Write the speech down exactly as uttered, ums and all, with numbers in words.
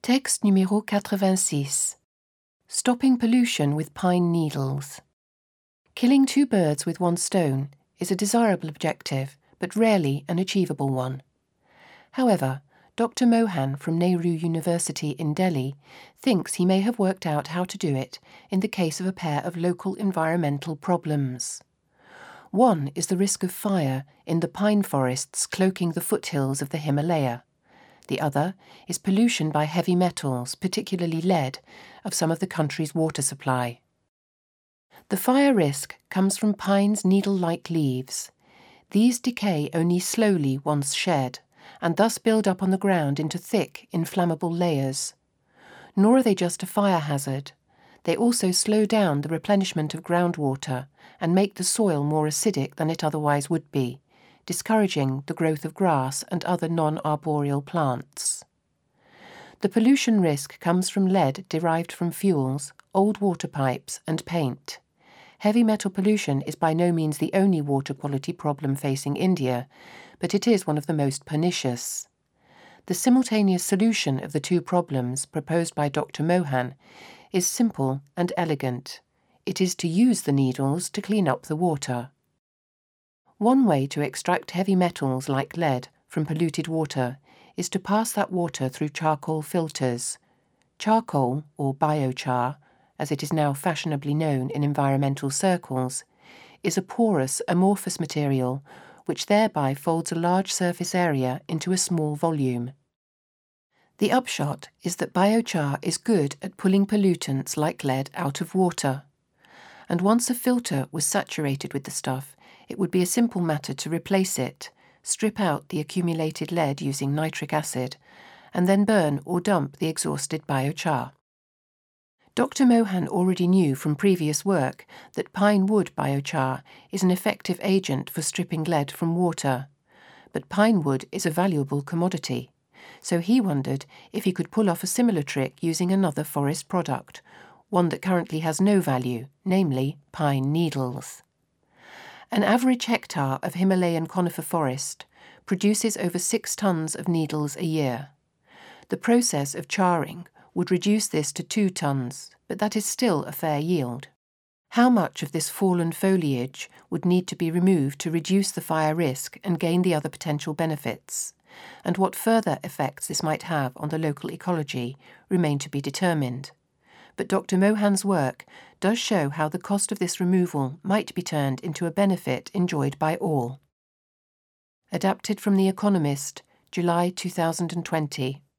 Texte numéro quatre-vingt-six. Stopping pollution with pine needles. Killing two birds with one stone is a desirable objective, but rarely an achievable one. However, Doctor Mohan from Nehru University in Delhi thinks he may have worked out how to do it in the case of a pair of local environmental problems. One is the risk of fire in the pine forests cloaking the foothills of the Himalaya. The other is pollution by heavy metals, particularly lead, of some of the country's water supply. The fire risk comes from pine's needle-like leaves. These decay only slowly once shed, and thus build up on the ground into thick, inflammable layers. Nor are they just a fire hazard. They also slow down the replenishment of groundwater and make the soil more acidic than it otherwise would be, discouraging the growth of grass and other non-arboreal plants. The pollution risk comes from lead derived from fuels, old water pipes and paint. Heavy metal pollution is by no means the only water quality problem facing India, but it is one of the most pernicious. The simultaneous solution of the two problems proposed by Doctor Mohan is simple and elegant. It is to use the needles to clean up the water. One way to extract heavy metals like lead from polluted water is to pass that water through charcoal filters. Charcoal, or biochar, as it is now fashionably known in environmental circles, is a porous, amorphous material which thereby folds a large surface area into a small volume. The upshot is that biochar is good at pulling pollutants like lead out of water. And once a filter was saturated with the stuff, it would be a simple matter to replace it, strip out the accumulated lead using nitric acid, and then burn or dump the exhausted biochar. Doctor Mohan already knew from previous work that pine wood biochar is an effective agent for stripping lead from water. But pine wood is a valuable commodity, so he wondered if he could pull off a similar trick using another forest product, one that currently has no value, namely pine needles. An average hectare of Himalayan conifer forest produces over six tons of needles a year. The process of charring would reduce this to two tons, but that is still a fair yield. How much of this fallen foliage would need to be removed to reduce the fire risk and gain the other potential benefits, and what further effects this might have on the local ecology remain to be determined. But Doctor Mohan's work does show how the cost of this removal might be turned into a benefit enjoyed by all. Adapted from The Economist, July two thousand twenty.